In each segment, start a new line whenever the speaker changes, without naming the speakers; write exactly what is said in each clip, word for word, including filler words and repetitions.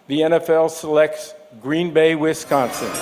the N F L selects Green Bay, Wisconsin.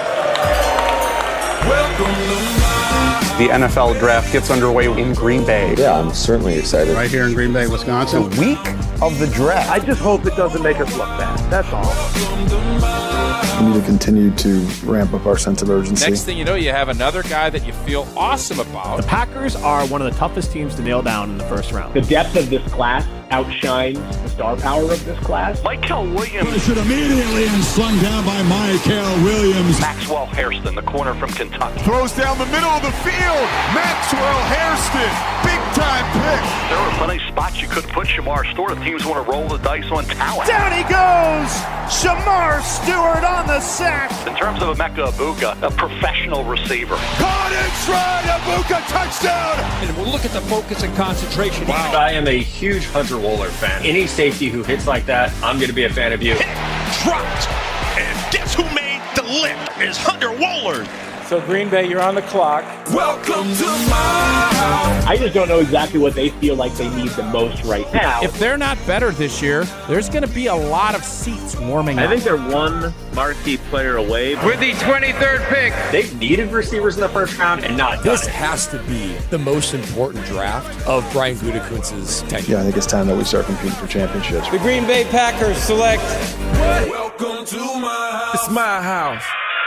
The N F L draft gets underway in Green Bay.
Yeah, I'm certainly excited.
Right here in Green Bay, Wisconsin.
The week of the draft.
I just hope it doesn't make us look bad. That's all.
We need to continue to ramp up our sense of urgency.
Next thing you know, you have another guy that you feel awesome about.
The Packers are one of the toughest teams to nail down in the first round.
The depth of this class outshines the star power of this class.
Michael Williams.
Push it immediately and slung down by Michael Williams.
Maxwell Hairston, the corner from Kentucky.
Throws down the middle of the field. Maxwell Hairston, big time pick.
There were plenty of spots you could put Shamar Stewart. Teams want to roll the dice on talent.
Down he goes! Shamar Stewart on the sack.
In terms of Emeka Egbuka, a professional receiver.
Caught in stride, Egbuka touchdown!
And we'll look at the focus and concentration.
Wow. I am a huge Hunter Wohler fan. Any safety who hits like that, I'm going to be a fan of you.
Hit, dropped, and guess who made the lip is Hunter Wohler.
So Green Bay, you're on the clock.
Welcome to my house.
I just don't know exactly what they feel like they need the most right now.
If they're not better this year, there's going to be a lot of seats warming
I
up.
think they're one marquee player away.
With the twenty-third pick.
They've needed receivers in the first round and not
This
done it.
has to be the most important draft of Brian Gutekunst's tenure.
Yeah, I think it's time that we start competing for championships.
The Green Bay Packers select.
Welcome to my house.
It's my house.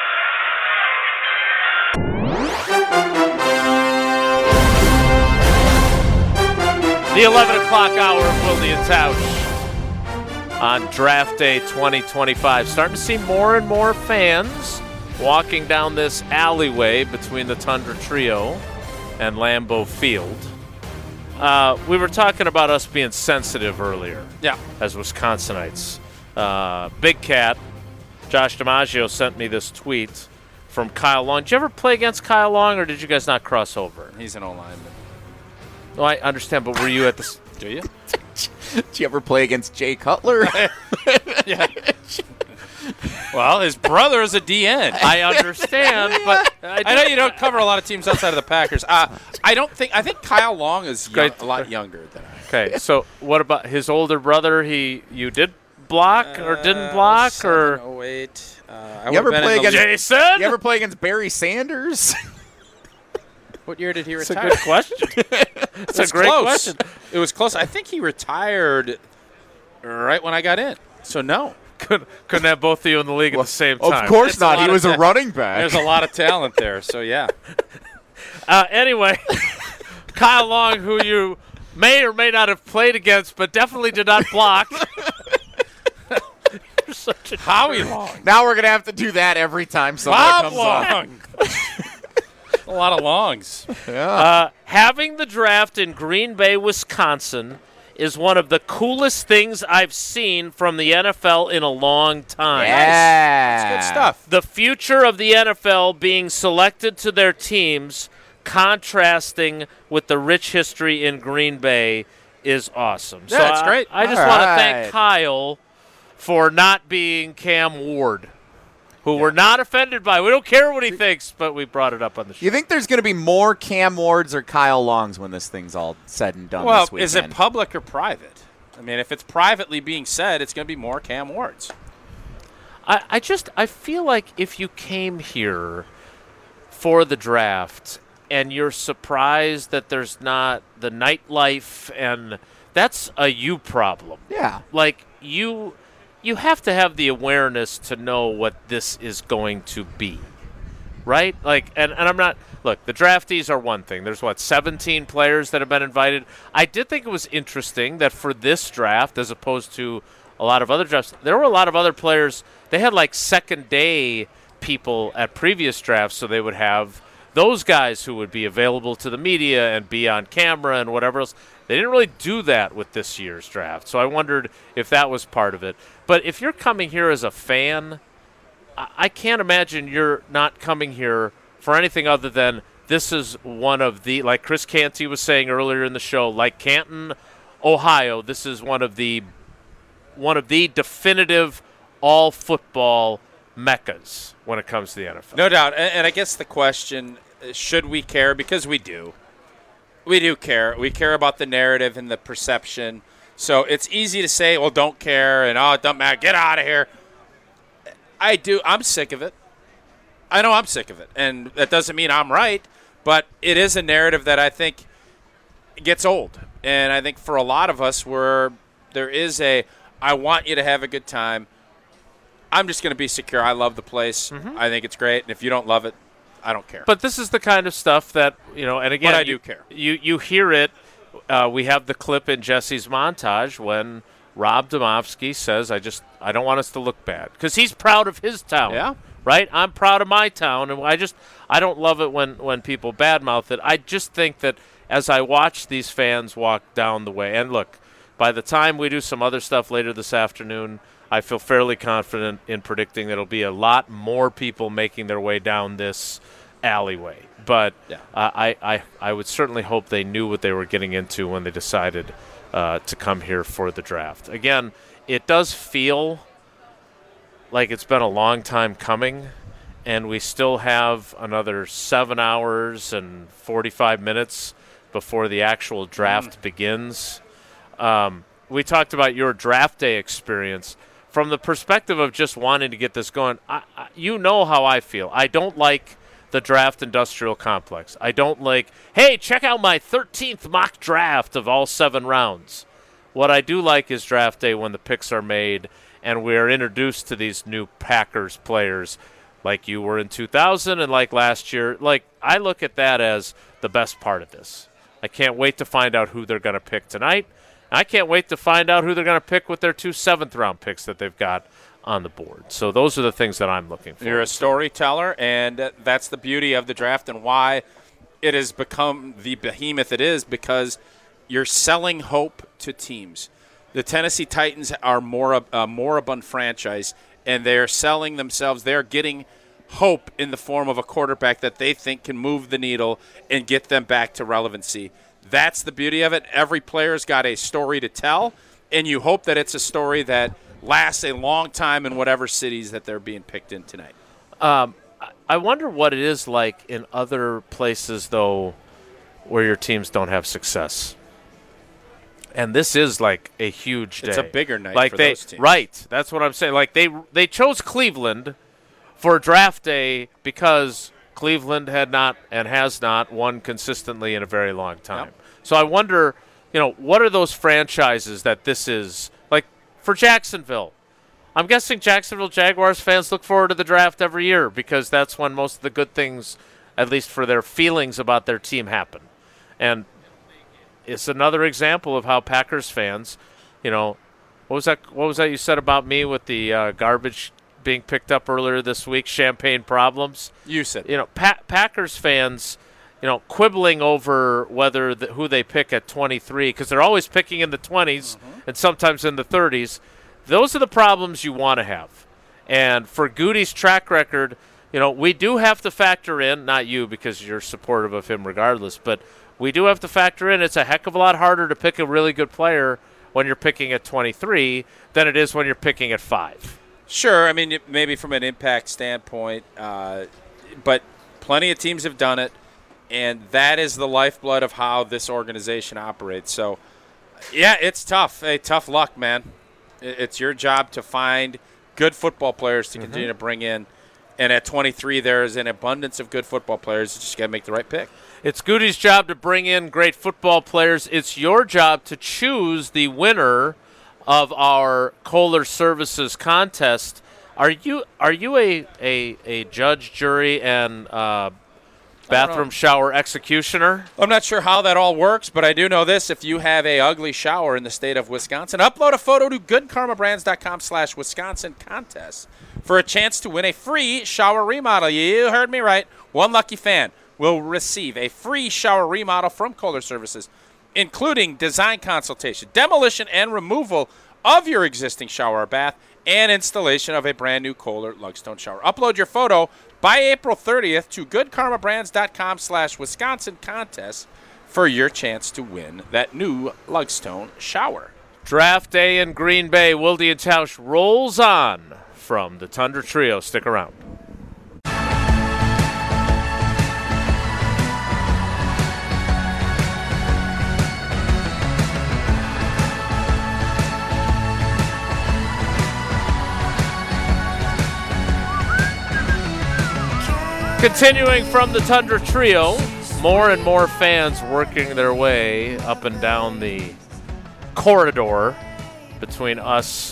The eleven o'clock hour of Wilde and Tausch on Draft Day twenty twenty-five. Starting to see more and more fans walking down this alleyway between the Tundra Trio and Lambeau Field. Uh, we were talking about us being sensitive earlier.
Yeah.
As Wisconsinites. Uh, Big Cat, Josh DiMaggio sent me this tweet from Kyle Long. Did you ever play against Kyle Long, or did you guys not cross over?
He's an O-lineman.
No, I understand, but were you at the...
Do you?
Did you ever play against Jay Cutler?
Yeah. Well, his brother is a D N.
I understand, but
I, I know you don't cover a lot of teams outside of the Packers. Uh, I don't think. I think Kyle Long is young, a lot younger than I.
Okay, so what about his older brother? He you did block or didn't block
uh,
or?
Oh wait, uh, I
you ever play against
Jason?
You ever play against Barry Sanders?
What year did he
That's
retire?
That's a good question. That's a great
close.
question.
It was close. I think he retired right when I got in. So no.
Couldn't, couldn't have both of you in the league well, at the same time.
Of course
It's
not. He was
ta-
a running back.
There's a lot of talent there. So yeah.
Uh, anyway, Kyle Long, who you may or may not have played against, but definitely did not block. You're such a
Howie Long.
Now we're gonna have to do that every time someone
Bob
comes
Long. A lot of longs.
Yeah.
Uh, having the draft in Green Bay, Wisconsin, is one of the coolest things I've seen from the N F L in a long time.
Yeah.
That's good stuff.
The future of the N F L being selected to their teams, contrasting with the rich history in Green Bay, is awesome.
Yeah,
so
that's
I,
great.
I just
All
want
right.
to thank Kyle for not being Cam Ward, who yeah. we're not offended by. We don't care what he thinks, but we brought it up on the show.
You think there's going to be more Cam Wards or Kyle Longs when this thing's all said and done
well,
this weekend?
Is it public or private? I mean, if it's privately being said, it's going to be more Cam Wards.
I, I just I feel like if you came here for the draft and you're surprised that there's not the nightlife, and that's a you problem.
Yeah.
Like, you you have to have the awareness to know what this is going to be, right? Like, and, and I'm not – look, the draftees are one thing. There's, what, seventeen players that have been invited. I did think it was interesting that for this draft, as opposed to a lot of other drafts, there were a lot of other players. They had, like, second-day people at previous drafts, so they would have those guys who would be available to the media and be on camera and whatever else. They didn't really do that with this year's draft, so I wondered if that was part of it. But if you're coming here as a fan, I can't imagine you're not coming here for anything other than this is one of the, like Chris Canty was saying earlier in the show, like Canton, Ohio, this is one of the one of the definitive all-football meccas when it comes to the N F L.
No doubt, and, and I guess the question, should we care? Because we do. We do care. We care about the narrative and the perception. So it's easy to say, well, don't care, and, oh, it doesn't matter, get out of here. I do. I'm sick of it. I know I'm sick of it, and that doesn't mean I'm right, but it is a narrative that I think gets old. And I think for a lot of us, where there is a, I want you to have a good time, I'm just going to be secure. I love the place. Mm-hmm. I think it's great, and if you don't love it, I don't care.
But this is the kind of stuff that, you know, and again,
but I
you,
do care.
You, you hear it. Uh, we have the clip in Jesse's montage when Rob Domofsky says, I just, I don't want us to look bad. Because he's proud of his town.
Yeah.
Right? I'm proud of my town. And I just, I don't love it when, when people badmouth it. I just think that as I watch these fans walk down the way, and look, by the time we do some other stuff later this afternoon, I feel fairly confident in predicting that it'll be a lot more people making their way down this alleyway. But
yeah.
uh, I, I, I would certainly hope they knew what they were getting into when they decided uh, to come here for the draft. Again, it does feel like it's been a long time coming, and we still have another seven hours and forty-five minutes before the actual draft mm. begins. Um, we talked about your draft day experience. From the perspective of just wanting to get this going, I, I, you know how I feel. I don't like the draft industrial complex. I don't like, hey, check out my thirteenth mock draft of all seven rounds. What I do like is draft day when the picks are made and we are introduced to these new Packers players like you were in two thousand and like last year. Like, I look at that as the best part of this. I can't wait to find out who they're going to pick tonight. I can't wait to find out who they're going to pick with their two seventh-round picks that they've got on the board. So those are the things that I'm looking for.
You're a storyteller, and that's the beauty of the draft and why it has become the behemoth it is, because you're selling hope to teams. The Tennessee Titans are more a moribund franchise, and they're selling themselves. They're getting hope in the form of a quarterback that they think can move the needle and get them back to relevancy. That's the beauty of it. Every player's got a story to tell, and you hope that it's a story that lasts a long time in whatever cities that they're being picked in tonight.
Um, I wonder what it is like in other places, though, where your teams don't have success. And this is like a huge day.
It's a bigger night
like
for
they,
those teams.
Right. That's what I'm saying. Like they they chose Cleveland for draft day because Cleveland had not and has not won consistently in a very long time. Yep. So I wonder, you know, what are those franchises that this is like for Jacksonville? I'm guessing Jacksonville Jaguars fans look forward to the draft every year because that's when most of the good things, at least for their feelings about their team, happen. And it's another example of how Packers fans, you know, what was that? What was that you said about me with the uh, garbage being picked up earlier this week? Champagne problems.
You said,
you know, pa- Packers fans, you know, quibbling over whether the, who they pick at twenty-three because they're always picking in the twenties mm-hmm. and sometimes in the thirties. Those are the problems you want to have. And for Goody's track record, you know, we do have to factor in, not you because you're supportive of him regardless, but we do have to factor in it's a heck of a lot harder to pick a really good player when you're picking at twenty-three than it is when you're picking at five.
Sure. I mean, maybe from an impact standpoint, uh, but plenty of teams have done it, and that is the lifeblood of how this organization operates. So, yeah, it's tough. Hey, tough luck, man. It's your job to find good football players to continue mm-hmm. to bring in. And at twenty-three, there is an abundance of good football players. You just got to make the right pick.
It's Goody's job to bring in great football players. It's your job to choose the winner of our Kohler Services contest. Are you are you a a, a judge, jury, and uh, bathroom shower executioner?
I'm not sure how that all works, but I do know this. If you have a ugly shower in the state of Wisconsin, upload a photo to goodkarmabrands.com slash Wisconsin contest for a chance to win a free shower remodel. You heard me right. One lucky fan will receive a free shower remodel from Kohler Services, including design consultation, demolition and removal of your existing shower or bath, and installation of a brand new Kohler Lugstone shower. Upload your photo by April thirtieth to goodkarmabrands.com slash Wisconsin contest for your chance to win that new Lugstone shower.
Draft day in Green Bay. Wilde and Tausch rolls on from the Tundra Trio. Stick around. Continuing from the Tundra Trio, more and more fans working their way up and down the corridor between us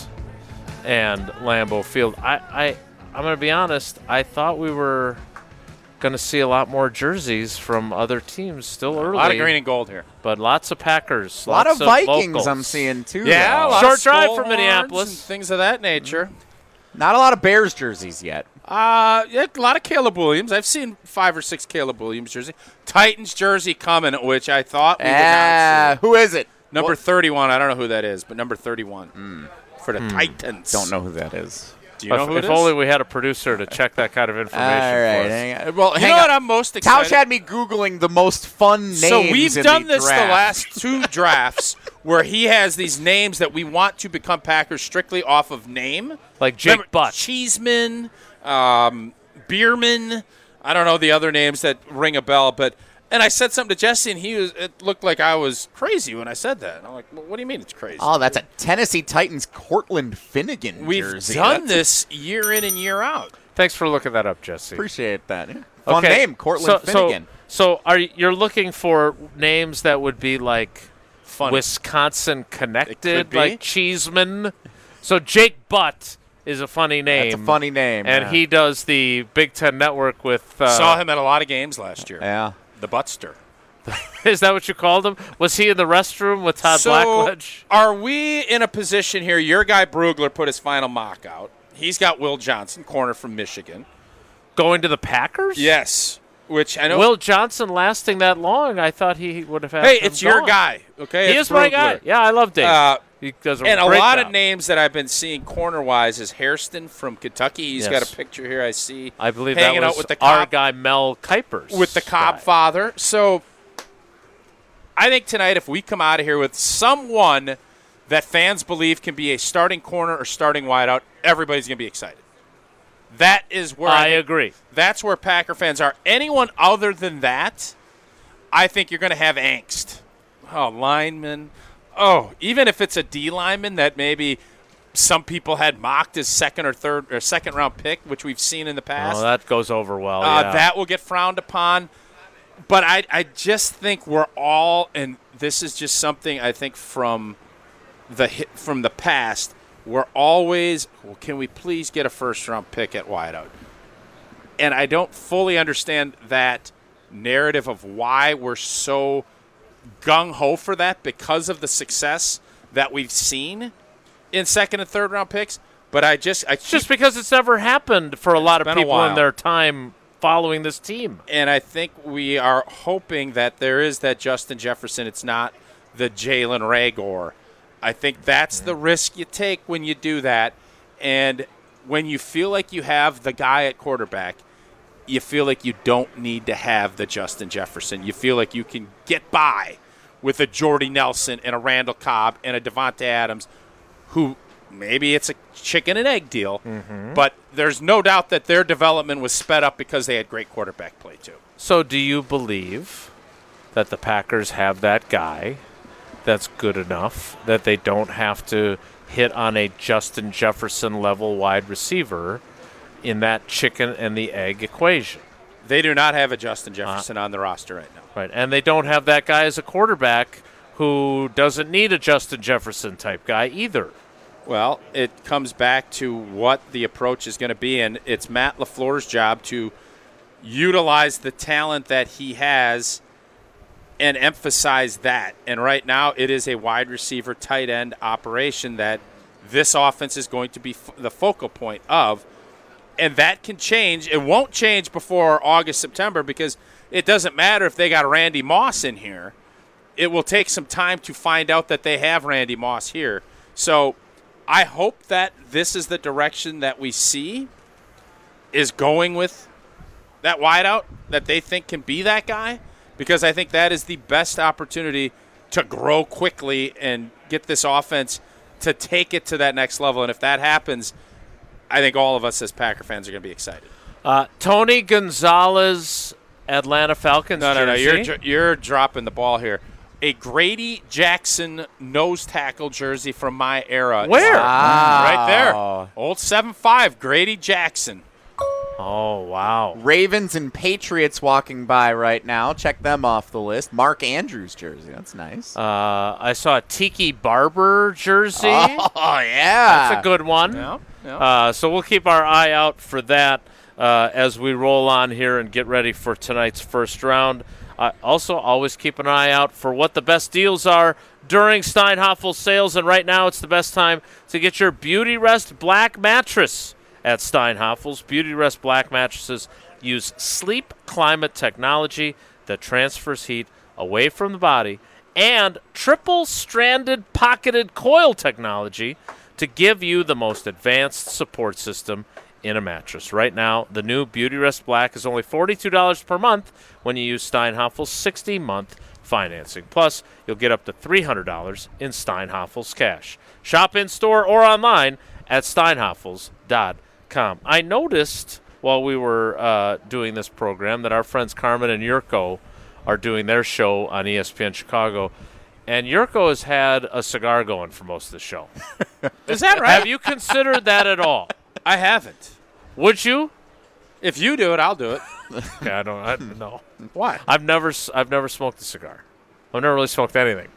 and Lambeau Field. I, I, I'm going to be honest, I thought we were going to see a lot more jerseys from other teams still early.
A lot of green and gold here.
But lots of Packers.
A lot
lots
of Vikings
locals.
I'm seeing, too.
Yeah, a lot
Short
of
drive
Skull
from
horns
Minneapolis.
and things of that nature.
Not a lot of Bears jerseys yet.
Uh, yeah, a lot of Caleb Williams. I've seen five or six Caleb Williams jersey. Titans jersey coming, which I thought we would
Ah,
not see.
who is it?
Number
What?
thirty-one. I don't know who that is, but number thirty-one
Mm.
for the Titans.
Don't know who that is.
Do you know
if
who it
if
is?
only we had a producer to check that kind of information
All right,
for us.
hang on. Well,
You
hang
know
on.
what I'm most excited?
Tausch had me Googling the most fun names
So we've
in
done
the
this
draft.
the last two drafts where he has these names that we want to become Packers strictly off of name.
Like Jake
Remember,
Butt.
Cheeseman, um, Bierman. I don't know the other names that ring a bell, but and I said something to Jesse, and he was. It looked like I was crazy when I said that. And I'm like, well, what do you mean it's crazy?
Oh, that's a Tennessee Titans Cortland Finnegan
We've
jersey.
done
That's-
this year in and year out.
Thanks for looking that up, Jesse.
Appreciate that. Yeah. Fun
Okay,
name, Cortland
so,
Finnegan.
So, so are you, you're looking for names that would be like
Funny.
Wisconsin connected,
be.
like Cheeseman? So Jake Butt is a funny name.
That's a funny name.
And
yeah.
he does the Big Ten Network with. Uh,
Saw him at a lot of games last year.
Yeah.
The Buttster.
Is that what you called him? Was he in the restroom with Todd
so
Blackledge?
Are we in a position here? Your guy Brugler put his final mock out. He's got Will Johnson, corner from Michigan.
Going to the Packers?
Yes, which I know.
Will Johnson lasting that long? I thought he would have had.
hey,
him
it's your
gone.
guy. Okay,
He
it's
is my
Brugler.
guy. Yeah, I love Dave.
Uh,
he does a
and a
great
lot
job.
of names that I've been seeing corner-wise is Hairston from Kentucky. He's
Yes.
got a picture here I see.
I believe
hanging
that was
out with the
our
Cobb,
guy Mel Kuypers.
with the Cobb
guy.
father. So I think tonight, if we come out of here with someone that fans believe can be a starting corner or starting wideout, everybody's going to be excited. That is where I,
I
think-
agree.
That's where Packer fans are. Anyone other than that, I think you're going to have angst. Oh, lineman. Oh, even if it's a D lineman that maybe some people had mocked as second or third or second round pick, which we've seen in the past.
Oh, that goes over well.
Uh,
yeah.
That will get frowned upon. But I, I just think we're all, and this is just something I think from the hit, from the past, we're always, well, can we please get a first-round pick at wideout? And I don't fully understand that narrative of why we're so gung-ho for that because of the success that we've seen in second and third-round picks. But I just, I keep,
just because it's never happened for a lot of
been a
people in
while.
their time following this team.
And I think we are hoping that there is that Justin Jefferson. It's not the Jalen Reagor. I think that's the risk you take when you do that. And when you feel like you have the guy at quarterback, you feel like you don't need to have the Justin Jefferson. You feel like you can get by with a Jordy Nelson and a Randall Cobb and a Devontae Adams, who maybe it's a chicken and egg deal,
Mm-hmm.
but there's no doubt that their development was sped up because they had great quarterback play too.
So do you believe that the Packers have that guy that's good enough that they don't have to hit on a Justin Jefferson level wide receiver in that chicken and the egg equation?
They do not have a Justin Jefferson uh, on the roster right now.
Right, and they don't have that guy as a quarterback who doesn't need a Justin Jefferson type guy either.
Well, it comes back to what the approach is going to be, and it's Matt LaFleur's job to utilize the talent that he has and emphasize that. And right now it is a wide receiver tight end operation that this offense is going to be f- the focal point of. And that can change. It won't change before August, September, because it doesn't matter if they got Randy Moss in here. It will take some time to find out that they have Randy Moss here. So I hope that this is the direction that we see is going with that wideout that they think can be that guy, because I think that is the best opportunity to grow quickly and get this offense to take it to that next level. And if that happens, I think all of us as Packer fans are going to be excited.
Uh, Tony Gonzalez, Atlanta Falcons.
No, no, no.
jersey.
You're, you're dropping the ball here. A Grady Jackson nose tackle jersey from my era.
Where?
Wow. Right there. Old seven five, Grady Jackson.
Oh, wow.
Ravens and Patriots walking by right now. Check them off the list. Mark Andrews jersey. That's nice.
Uh, I saw a Tiki Barber jersey.
Oh, yeah.
That's a good one.
Yeah, yeah.
Uh, so we'll keep our eye out for that uh, as we roll on here and get ready for tonight's first round. Uh, also, always keep an eye out for what the best deals are during Steinhoffel sales. And right now, it's the best time to get your Beauty Rest Black mattress at Steinhoffel's. Beauty Rest Black mattresses use sleep climate technology that transfers heat away from the body and triple-stranded pocketed coil technology to give you the most advanced support system in a mattress. Right now, the new Beauty Rest Black is only forty-two dollars per month when you use Steinhoffel's sixty-month financing. Plus, you'll get up to three hundred dollars in Steinhoffel's cash. Shop in-store or online at steinhoffels dot com. I noticed while we were uh, doing this program that our friends Carmen and Yurko are doing their show on E S P N Chicago, and Yurko has had a cigar going for most of the show.
Is that right?
Have you considered that at all?
I haven't.
Would you?
If you do it, I'll do it.
Okay, I don't. I, no.
Why?
I've never. I've never smoked a cigar. I've never really smoked anything.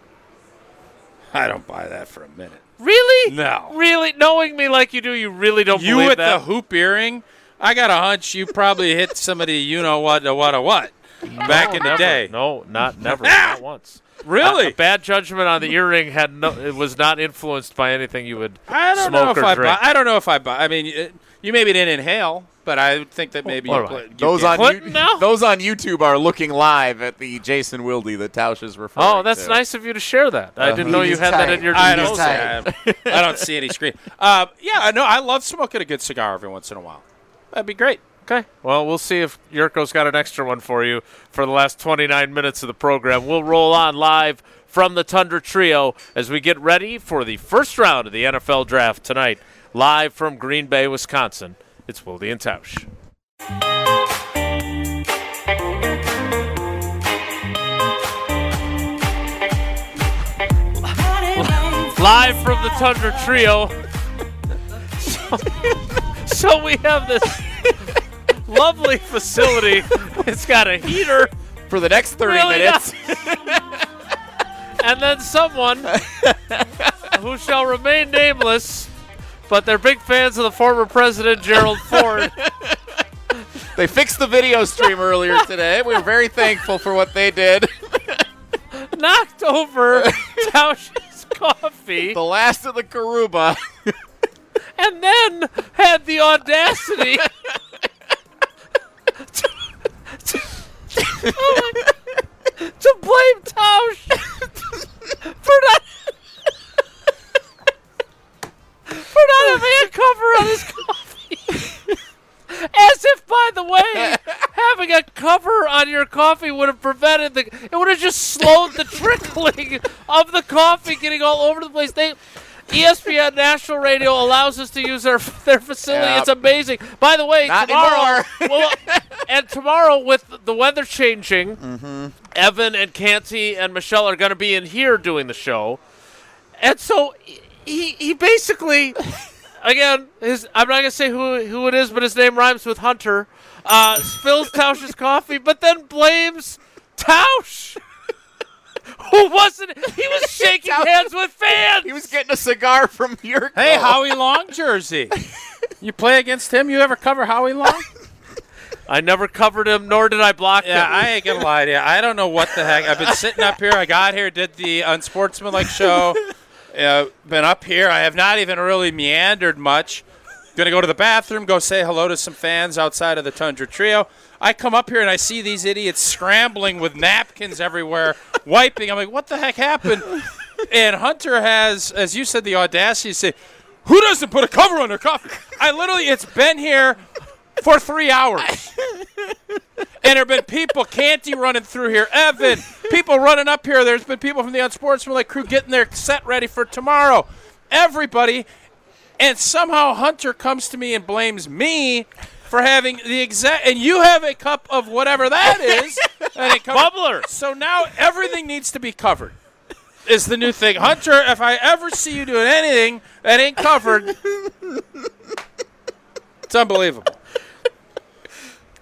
I don't buy that for a minute.
Really?
No.
Really? Knowing me like you do, you really don't
you
believe
with
that?
the hoop earring, I got a hunch you probably hit somebody you know what to what to what back
no,
in
never.
the day.
No, not never. Not once.
Really?
Uh, a bad judgment on the earring had no. It was not influenced by anything you would
I don't
smoke
know if
or
I
drink.
buy. I don't know if I buy. I mean, it, you maybe didn't inhale, but I would think that maybe
What
you,
am I?
put, you
Those
did.
on,
Clinton
you,
now?
those on YouTube are looking live at the Jason Wilde that Tausch is referring to.
Oh, that's nice of you to share that. I
Uh,
didn't know you
he's
had
tight.
that in your
I don't,
notes.
see, I, I don't see any screen. Uh, yeah, I know. I love smoking a good cigar every once in a while. That'd be great.
Okay. Well, we'll see if Yurko's got an extra one for you for the last twenty-nine minutes of the program. We'll roll on live from the Tundra Trio as we get ready for the first round of the N F L Draft tonight. Live from Green Bay, Wisconsin, it's Wilde and Tausch. Live from the Tundra Trio. So, so we have this lovely facility. It's got a heater
for the next thirty
really
minutes.
And then someone who shall remain nameless, but they're big fans of the former president, Gerald Ford.
They fixed the video stream earlier today. We were very thankful for what they did.
Knocked over Tausch's coffee.
The last of the Karuba.
And then had the audacity to, to, oh my, to blame Tausch for not for not having a cover on his coffee. As if, by the way, having a cover on your coffee would have prevented the it would have just slowed the trickling of the coffee getting all over the place. They E S P N National Radio allows us to use their their facility.
Yep.
It's amazing. By the way,
Not
tomorrow, well, and tomorrow with the weather changing,
mm-hmm.
Evan and Canty and Michelle are going to be in here doing the show, and so he he basically, again, his I'm not going to say who who it is, but his name rhymes with Hunter. Uh, spills Tausch's coffee, but then blames Tausch. Who wasn't? He was shaking hands with fans.
He was getting a cigar from your.
Hey, Howie Long jersey. You play against him? You ever cover Howie Long?
I never covered him, nor did I block
Yeah,
him.
I ain't gonna lie to you. I don't know what the heck. I've been sitting up here. I got here, did the unsportsmanlike show. Uh, been up here. I have not even really meandered much. Gonna go to the bathroom, go say hello to some fans outside of the Tundra Trio. I come up here and I see these idiots scrambling with napkins everywhere, wiping. I'm like, what the heck happened? And Hunter has, as you said, the audacity to say, who doesn't put a cover on their coffee? I literally, it's been here for three hours. And there have been people, Canty running through here, Evan, people running up here. There's been people from the Unsportsmanlike crew getting their set ready for tomorrow. Everybody. And somehow Hunter comes to me and blames me for having the exact, and you have a cup of whatever that is. And it
Bubbler.
So now everything needs to be covered, is the new thing. Hunter, if I ever see you doing anything that ain't covered, it's unbelievable.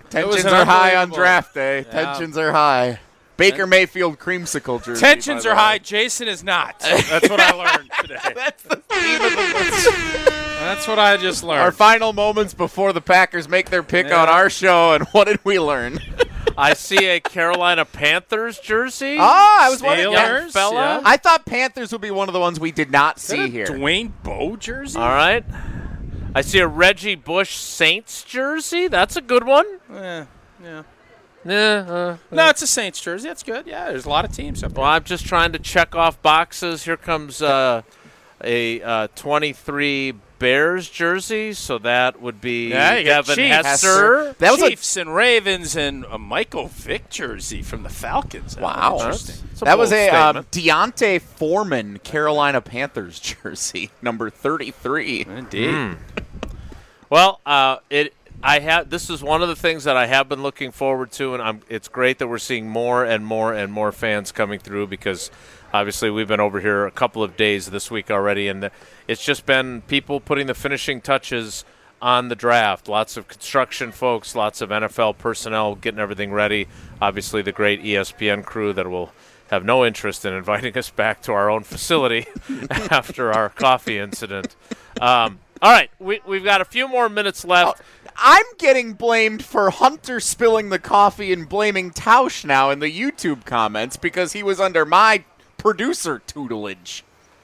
Tensions are high on draft day. Yeah. Tensions are high. Baker Mayfield creamsicle jersey.
Tensions are high. Jason is not. That's what I learned today.
That's the theme of the list.
That's what I just learned.
Our final moments before the Packers make their pick yeah. on our show, and what did we learn?
I see a Carolina Panthers jersey.
Oh, I was wondering.
Young fella.
Yeah. I thought Panthers would be one of the ones we did not see here.
Dwayne Bowe jersey?
All right. I see a Reggie Bush Saints jersey. That's a good one.
Yeah, yeah.
Yeah, uh,
no, it's a Saints jersey. That's good. Yeah, there's a lot of teams up there.
Well, I'm just trying to check off boxes. Here comes uh, a uh, twenty-three Bears jersey, so that would be
yeah, you
Devin
Chiefs.
Hester.
That was Chiefs a, and Ravens and a Michael Vick jersey from the Falcons. That
wow.
Was interesting.
That's, that was a um, Deontay Foreman Carolina Panthers jersey, number thirty-three.
Indeed. Mm.
Well, uh, it. I have. This is one of the things that I have been looking forward to, and I'm, it's great that we're seeing more and more and more fans coming through because obviously we've been over here a couple of days this week already, and it's just been people putting the finishing touches on the draft. Lots of construction folks, lots of N F L personnel getting everything ready. Obviously the great E S P N crew that will have no interest in inviting us back to our own facility after our coffee incident. Um, all right, we, we've got a few more minutes left.
Oh. I'm getting blamed for Hunter spilling the coffee and blaming Tausch now in the YouTube comments because he was under my producer tutelage.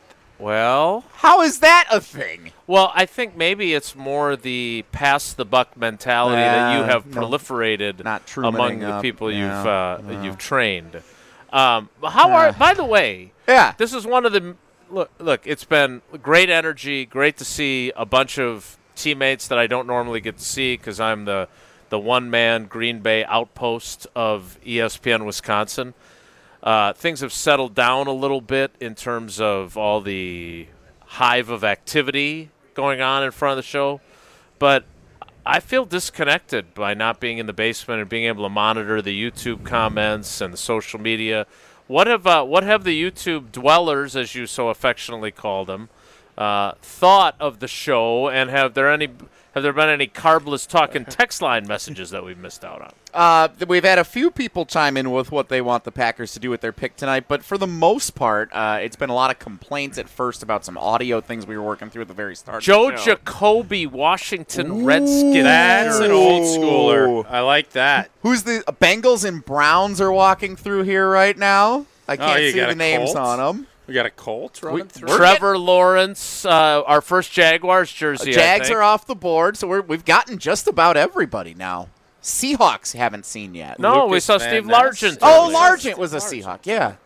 Well,
how is that a thing?
Well, I think maybe it's more the pass the buck mentality uh, that you have
no,
proliferated
not
among
up.
the people
yeah,
you've uh,
no.
you've trained. Um, how are? By the way,
yeah,
this is one of the look. Look, it's been great energy. Great to see a bunch of teammates that I don't normally get to see because I'm the the one-man Green Bay outpost of E S P N Wisconsin. Uh, things have settled down a little bit in terms of all the hive of activity going on in front of the show, but I feel disconnected by not being in the basement and being able to monitor the YouTube comments and the social media. What have uh, what have the YouTube dwellers, as you so affectionately call them, Uh, thought of the show, and have there any have there been any carbless talking text line messages that we've missed out on?
Uh, we've had a few people chime in with what they want the Packers to do with their pick tonight, but for the most part, uh, it's been a lot of complaints at first about some audio things we were working through at the very start.
Joe
of the show.
Jacoby, Washington Ooh, Redskins.
That's an old schooler. I like that.
Who's the uh, Bengals and Browns are walking through here right now? I can't
oh,
see the names Colt? on them.
We got a Colt running we, through.
Trevor getting, Lawrence, uh, our first Jaguars jersey.
Uh, Jags
I think.
are off the board, so we're, we've gotten just about everybody now. Seahawks haven't seen yet.
No,
Lucas
we saw Steve Largent.
Oh, Largent was a Seahawk, yeah.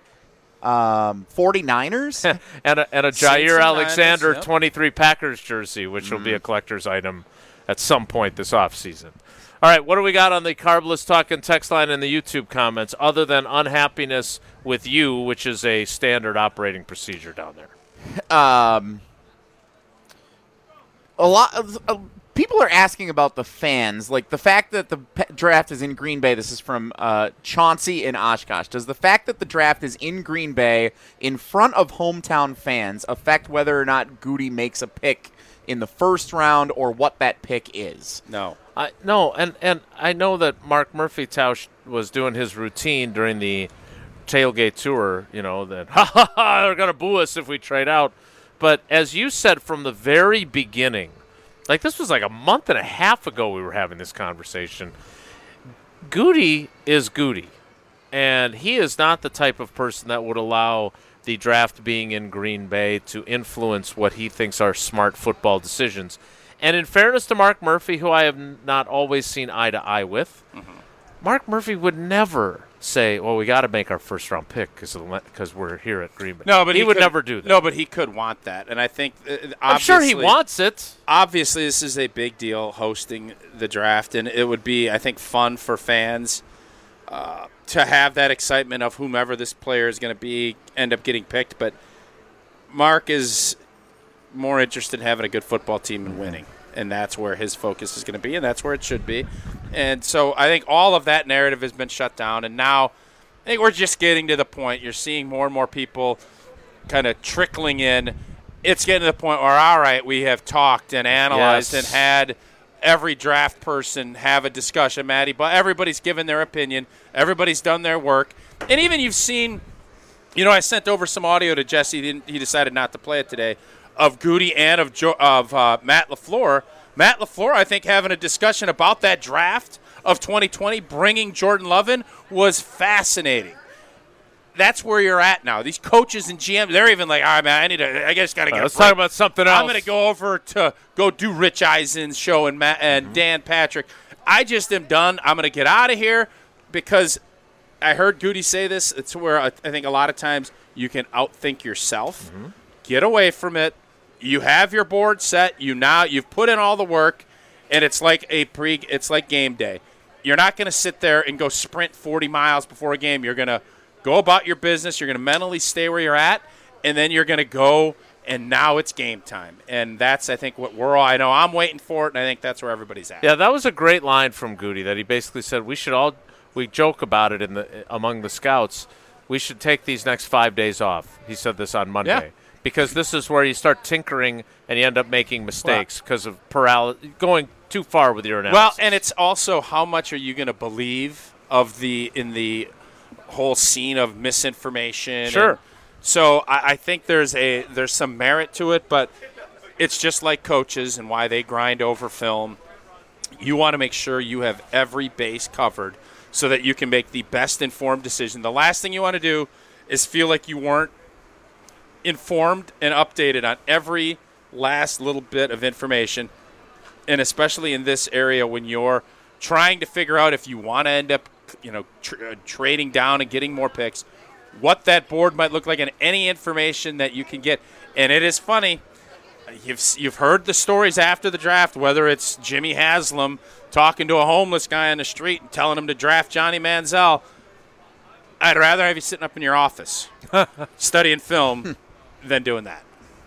Um, forty-niners?
and a, and a Jair Alexander
yep.
twenty-three Packers jersey, which mm. will be a collector's item at some point this offseason. All right, what do we got on the Carbless Talking text line and the YouTube comments other than unhappiness with you, which is a standard operating procedure down there?
Um, a lot of uh, people are asking about the fans, like the fact that the pe- draft is in Green Bay. This is from uh, Chauncey in Oshkosh. Does the fact that the draft is in Green Bay in front of hometown fans affect whether or not Goody makes a pick in the first round or what that pick is?
No.
I, no, and, and I know that Mark Murphy Tausch was doing his routine during the tailgate tour, you know, that, ha, ha, ha, they're going to boo us if we trade out. But as you said from the very beginning, like this was like a month and a half ago we were having this conversation, Goody is Goody. And he is not the type of person that would allow the draft being in Green Bay to influence what he thinks are smart football decisions. And in fairness to Mark Murphy, who I have n- not always seen eye to eye with, mm-hmm. Mark Murphy would never say, well, we got to make our first-round pick because we're here at Green Bay.
No, but
he,
he
would
could,
never do that.
No, but he could want that. And I think uh,
I'm sure he wants it.
Obviously, this is a big deal, hosting the draft, and it would be, I think, fun for fans uh, to have that excitement of whomever this player is going to be end up getting picked. But Mark is more interested in having a good football team and winning, and that's where his focus is going to be, and that's where it should be. And so I think all of that narrative has been shut down, and now I think we're just getting to the point. You're seeing more and more people kind of trickling in. It's getting to the point where, all right, we have talked and analyzed
yes.
and had every draft person have a discussion, Maddie, but everybody's given their opinion. Everybody's done their work. And even you've seen, you know, I sent over some audio to Jesse. He, didn't, he decided not to play it today, of Goody and of, jo- of uh, Matt LaFleur. Matt LaFleur, I think, having a discussion about that draft of twenty twenty, bringing Jordan Love in, was fascinating. That's where you're at now. These coaches and G Ms, they're even like, all right, man, I need to, I just got to get
right,
a
let's
break.
talk about something else.
I'm going to go over to go do Rich Eisen's show and Matt, and mm-hmm. Dan Patrick. I just am done. I'm going to get out of here because I heard Goody say this. It's where I think a lot of times you can outthink yourself. Mm-hmm. Get away from it. You have your board set. You now you've put in all the work, and it's like a pre. It's like game day. You're not going to sit there and go sprint forty miles before a game. You're going to go about your business. You're going to mentally stay where you're at, and then you're going to go, and now it's game time. And that's, I think, what we're all – I know I'm waiting for it, and I think that's where everybody's at.
Yeah, that was a great line from Goody that he basically said we should all – we joke about it in the among the scouts. We should take these next five days off. He said this on Monday.
Yeah.
Because this is where you start tinkering and you end up making mistakes because well, of paralysis, going too far with your analysis.
Well, and it's also how much are you going to believe of the in the – whole scene of misinformation.
Sure.
And so I, I think there's a there's some merit to it, but it's just like coaches and why they grind over film. You want to make sure you have every base covered so that you can make the best informed decision. The last thing you want to do is feel like you weren't informed and updated on every last little bit of information, and especially in this area when you're trying to figure out if you want to end up you know, tr- uh, trading down and getting more picks, what that board might look like, and any information that you can get. And it is funny. You've you've heard the stories after the draft, whether it's Jimmy Haslam talking to a homeless guy on the street and telling him to draft Johnny Manziel. I'd rather have you sitting up in your office studying film than doing that.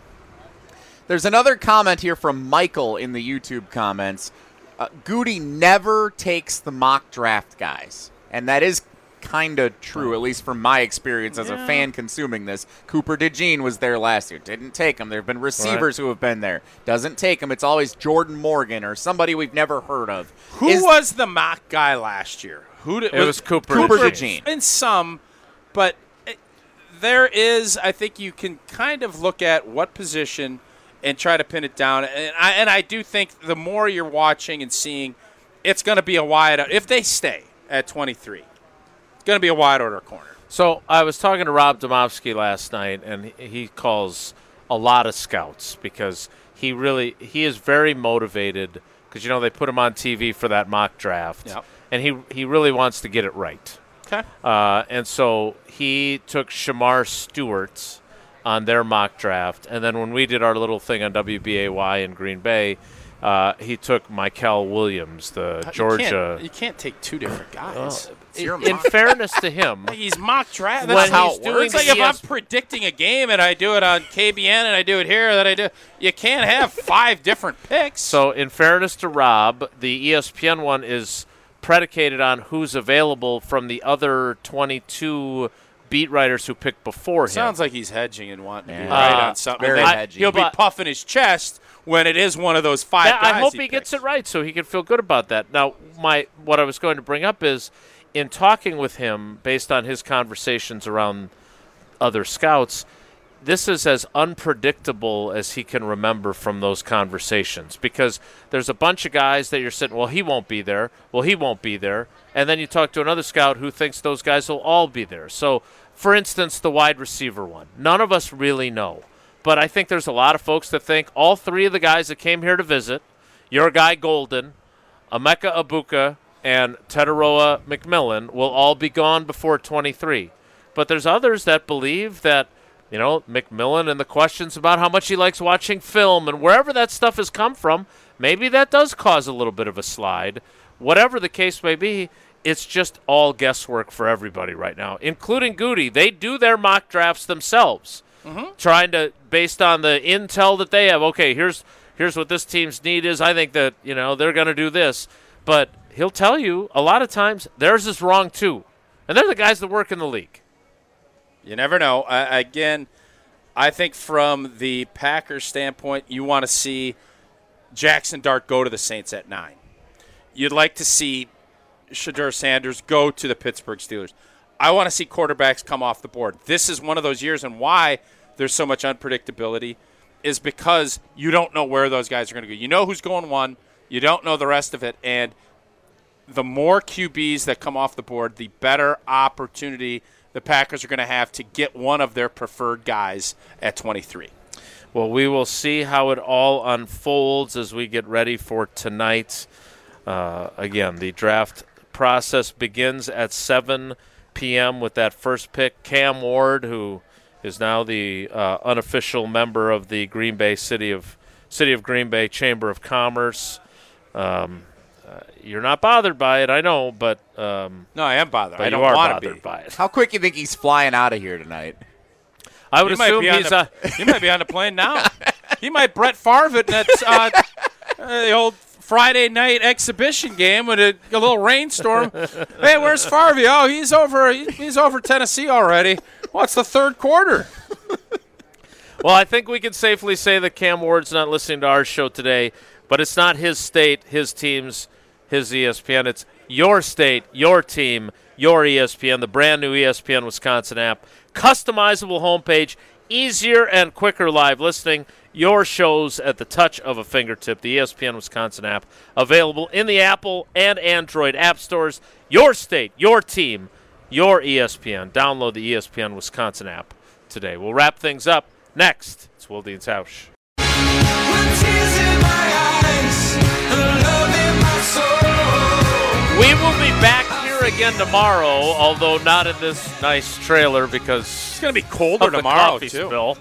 There's another comment here from Michael in the YouTube comments. Uh, Goody never takes the mock draft guys. And that is kind of true, at least from my experience as yeah. a fan consuming this. Cooper DeJean was there last year. Didn't take him. There have been receivers right. who have been there. Doesn't take him. It's always Jordan Morgan or somebody we've never heard of.
Who is, was the mock guy last year? Who did,
It was, was Cooper,
Cooper
DeJean.
DeJean.
In some, but it, there is, I think you can kind of look at what position and try to pin it down. And I, and I do think the more you're watching and seeing, it's going to be a wide – if they stay at twenty-three, it's going to be a wide order corner.
So I was talking to Rob Domofsky last night, and he calls a lot of scouts because he really – he is very motivated because, you know, they put him on T V for that mock draft.
Yep.
And he, he really wants to get it right.
Okay.
Uh, and so he took Shamar Stewart on their mock draft. And then when we did our little thing on W B A Y in Green Bay, uh, he took Mykel Williams, the
you
Georgia.
Can't, you can't take two different guys.
Uh, in, in fairness to him,
he's mock draft. That's
how
he's
it
doing.
works.
It's like
He
if
has-
I'm predicting a game and I do it on K B N and I do it here, that I do. You can't have five different picks.
So in fairness to Rob, the E S P N one is predicated on who's available from the other twenty-two beat writers who picked before him.
Sounds like he's hedging and wanting to be
Yeah.
right
Uh,
on something.
very
And then
hedging.
He'll be
But-
puffing his chest when it is one of those five
Yeah,
guys.
I hope he,
he
gets
picks.
it right so he can feel good about that. Now, my what I was going to bring up is in talking with him based on his conversations around other scouts, this is as unpredictable as he can remember from those conversations because there's a bunch of guys that you're sitting, well, he won't be there. Well, he won't be there. And then you talk to another scout who thinks those guys will all be there. So, for instance, the wide receiver one. None of us really know. But I think there's a lot of folks that think all three of the guys that came here to visit, your guy Golden, Emeka Abuka, and Tetaroa McMillan will all be gone before twenty-three. But there's others that believe that, you know, McMillan and the questions about how much he likes watching film and wherever that stuff has come from, maybe that does cause a little bit of a slide. Whatever the case may be, it's just all guesswork for everybody right now, including Goody. They do their mock drafts themselves, mm-hmm. trying to, based on the intel that they have, okay, here's here's what this team's need is. I think that, you know, they're going to do this. But he'll tell you a lot of times theirs is wrong too. And they're the guys that work in the league.
You never know. Uh, again, I think from the Packers standpoint, you want to see Jackson Dart go to the Saints at nine. You'd like to see Shedeur Sanders go to the Pittsburgh Steelers. I want to see quarterbacks come off the board. This is one of those years, and why there's so much unpredictability is because you don't know where those guys are going to go. You know who's going one. You don't know the rest of it, and the more Q Bs that come off the board, the better opportunity the Packers are going to have to get one of their preferred guys at twenty-three.
Well, we will see how it all unfolds as we get ready for tonight. Uh, again, the draft process begins at seven p.m. with that first pick. Cam Ward, who is now the uh, unofficial member of the Green Bay City of City of Green Bay Chamber of Commerce. Um, uh, you're not bothered by it, I know, but um,
no, I am bothered.
But
I don't
you are
want to
bothered
be.
by it.
How quick you think he's flying out of here tonight?
I would
he
assume
might
he's
the,
uh,
he might be on the plane now. He might Brett Favre it in that uh, uh, the old Friday night exhibition game with a, a little rainstorm. Hey, where's Favre? Oh, he's over. He's over Tennessee already. What's the third quarter?
Well, I think we can safely say that Cam Ward's not listening to our show today, but it's not his state, his teams, his E S P N. It's your state, your team, your E S P N, the brand new E S P N Wisconsin app. Customizable homepage, easier and quicker live listening, your shows at the touch of a fingertip. The E S P N Wisconsin app, available in the Apple and Android app stores. Your state, your team, your E S P N. Download the E S P N Wisconsin app today. We'll wrap things up next. It's Wilde and Tausch. We will be back here again tomorrow, although not in this nice trailer because
it's going to be colder
of the
tomorrow,
coffee
too.
Spill.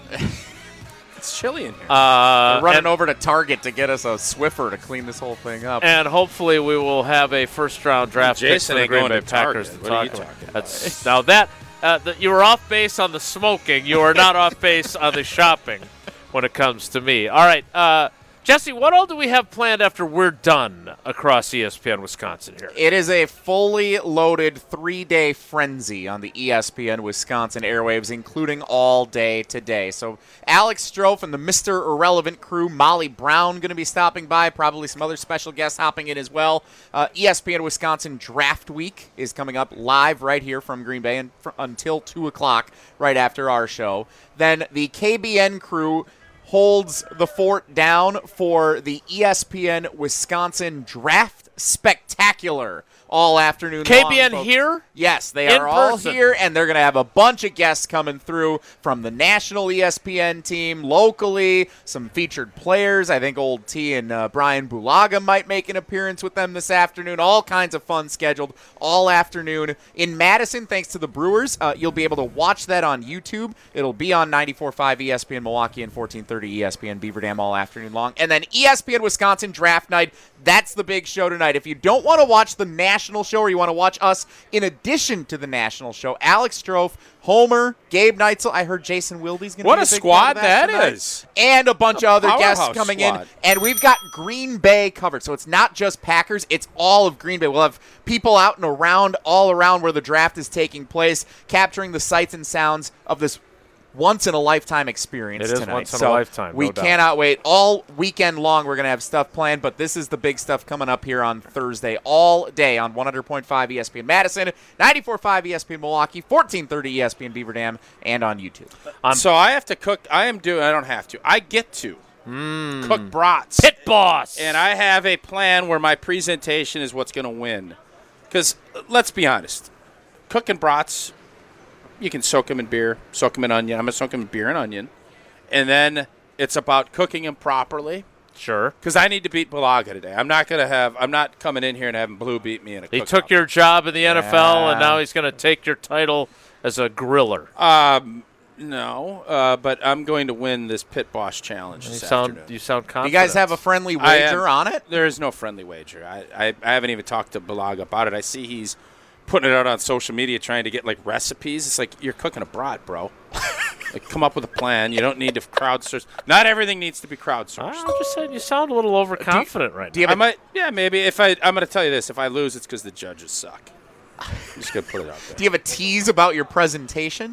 It's chilly in here.
Uh,
We're running
and,
over to Target to get us a Swiffer to clean this whole thing up.
And hopefully we will have a first-round draft pick
Jason
for the
ain't
Green
going
Bay
to
Packers
Target.
to
What are
talk
you
about.
talking about?
That's, now that uh, the, you were off base on the smoking, you are not off base on the shopping when it comes to me. All right, uh, Jesse, what all do we have planned after we're done across E S P N Wisconsin here?
It is a fully loaded three-day frenzy on the E S P N Wisconsin airwaves, including all day today. So Alex Strofe and the Mister Irrelevant crew, Molly Brown, going to be stopping by, probably some other special guests hopping in as well. Uh, E S P N Wisconsin Draft Week is coming up live right here from Green Bay and fr- until two o'clock right after our show. Then the K B N crew holds the fort down for the E S P N Wisconsin Draft Spectacular all afternoon.
K B N
long,
here?
Yes, they
In
are all
person.
here, and they're going to have a bunch of guests coming through from the national E S P N team, locally, some featured players. I think Old T and uh, Brian Bulaga might make an appearance with them this afternoon. All kinds of fun scheduled all afternoon in Madison, thanks to the Brewers. Uh, you'll be able to watch that on YouTube. It'll be on ninety-four point five E S P N Milwaukee and fourteen thirty E S P N Beaver Dam all afternoon long. And then E S P N Wisconsin Draft Night. That's the big show tonight. If you don't want to watch the national show or you want to watch us in addition to the national show, Alex Strofe, Homer, Gabe Neitzel. I heard Jason Wilde's going to be
What
a
a
big
squad
part of that,
that
tonight.
is.
And a bunch
A
of other guests
powerhouse
coming
squad.
in. And we've got Green Bay covered. So it's not just Packers, it's all of Green Bay. We'll have people out and around, all around where the draft is taking place, capturing the sights and sounds of this once-in-a-lifetime experience
It is
tonight.
once in a
so
lifetime,
we
no doubt.
cannot wait. All weekend long we're going to have stuff planned, but this is the big stuff coming up here on Thursday all day on one hundred point five E S P N Madison, ninety-four point five E S P N Milwaukee, fourteen thirty E S P N Beaver Dam, and on YouTube.
Um, so I have to cook. I am doing. I don't have to. I get to
mm.
cook brats.
Pit boss.
And I have a plan where my presentation is what's going to win. Because let's be honest, cooking brats, you can soak them in beer, soak them in onion. I'm going to soak them in beer and onion. And then it's about cooking them properly.
Sure.
Because I need to beat Bulaga today. I'm not going to have – I'm not coming in here and having Blue beat me in a
He
cook-off.
took your job in the N F L, and
Yeah.
now he's going to take your title as a griller.
Um, no, uh, but I'm going to win this Pit Boss Challenge
You
this
sound,
afternoon.
you sound confident.
You guys have a friendly
I
wager
am-
on it?
There is no friendly wager. I, I, I haven't even talked to Bulaga about it. I see he's putting it out on social media trying to get, like, recipes. It's like, you're cooking a brat, bro. Like, come up with a plan. You don't need to crowdsource. Not everything needs to be crowdsourced.
I'm just saying you sound a little overconfident right
do you
now.
have
I might, yeah, maybe. If I, I'm going to tell you this. If I lose, it's because the judges suck. I'm just going to put it out there.
Do you have a tease about your presentation?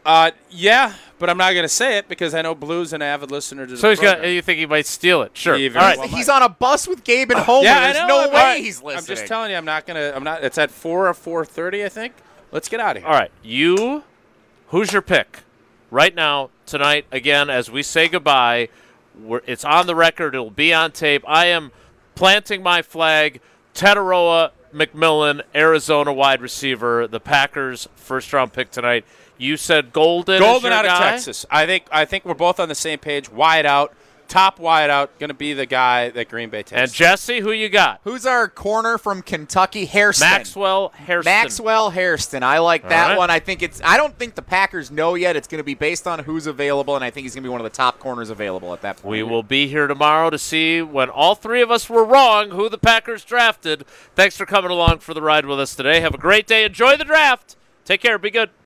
Uh, yeah, but I'm not going to say it because I know Blue's an avid listener to the
So he's
program.
got. You think he might steal it? Sure.
He
All right.
well
He's on a bus with Gabe and Homer.
Yeah, I
There's
know.
no
I'm
way
not-
he's listening.
I'm just telling you, I'm not going to. I'm not. It's at four or four thirty, I think. Let's get out of here.
All right. You. Who's your pick? Right now, tonight, again, as we say goodbye, we're, it's on the record. It'll be on tape. I am planting my flag. Tataroa McMillan, Arizona wide receiver, the Packers' first-round pick tonight. You said Golden.
Golden
is your
out of
guy?
Texas. I think. I think we're both on the same page. Wide out, top wide out, going to be the guy that Green Bay takes.
And Jesse, who you got?
Who's our corner from Kentucky? Hairston.
Maxwell Hairston.
Maxwell Hairston. I like
All
that
right.
one. I think it's. I don't think the Packers know yet. It's going to be based on who's available, and I think he's going to be one of the top corners available at that point.
We will be here tomorrow to see when all three of us were wrong who the Packers drafted. Thanks for coming along for the ride with us today. Have a great day. Enjoy the draft. Take care. Be good.